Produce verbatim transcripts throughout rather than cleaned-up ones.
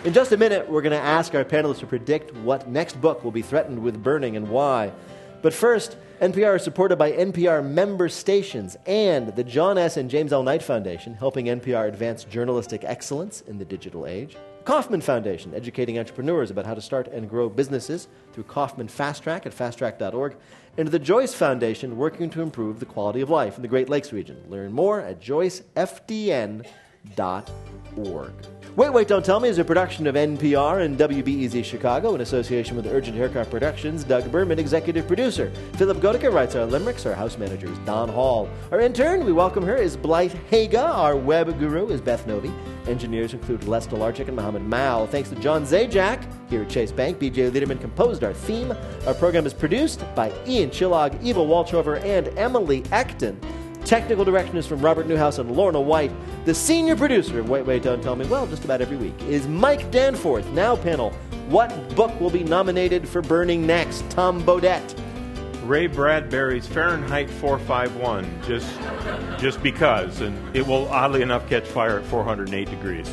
In just a minute, we're going to ask our panelists to predict what next book will be threatened with burning and why. But first, N P R is supported by N P R member stations and the John S. and James L. Knight Foundation, helping N P R advance journalistic excellence in the digital age. Kaufman Foundation, educating entrepreneurs about how to start and grow businesses through Kaufman Fast Track at fast track dot org. And the Joyce Foundation, working to improve the quality of life in the Great Lakes region. Learn more at joyce f d n dot org. Wait, Wait, Don't Tell Me is a production of N P R and W B E Z Chicago in association with Urgent Haircut Productions. Doug Berman, executive producer. Philip Goedeke writes our limericks. Our house manager is Don Hall. Our intern, we welcome her, is Blythe Haga. Our web guru is Beth Novi. Engineers include Les Delarczyk and Mohammed Mao. Thanks to John Zajac here at Chase Bank. B J Liederman composed our theme. Our program is produced by Ian Chillog, Eva Walchover, and Emily Acton. Technical direction is from Robert Newhouse and Lorna White. The senior producer of Wait, Wait, Don't Tell Me, well, just about every week, is Mike Danforth. Now, panel, what book will be nominated for burning next? Tom Bodette. Ray Bradbury's Fahrenheit four fifty-one, just, just because, and it will, oddly enough, catch fire at four hundred eight degrees.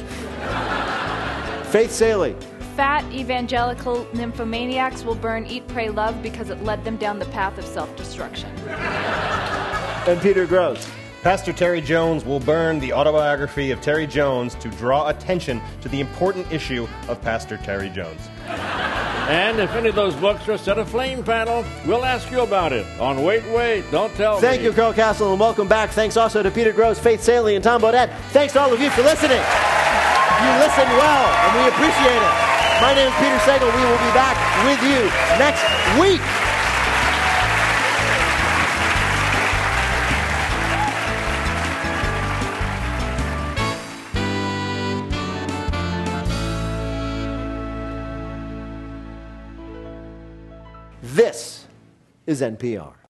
Faith Saley. Fat evangelical nymphomaniacs will burn Eat, Pray, Love because it led them down the path of self-destruction. And Peter Gross. Pastor Terry Jones will burn the autobiography of Terry Jones to draw attention to the important issue of Pastor Terry Jones. And if any of those books are set aflame, panel, we'll ask you about it on Wait, Wait, Don't Tell Thank Me. you, Carl Castle, and welcome back. Thanks also to Peter Gross, Faith Saley, and Tom Bodette. Thanks to all of you for listening. You listen well, and we appreciate it. My name is Peter Sagal. We will be back with you next week. This is N P R.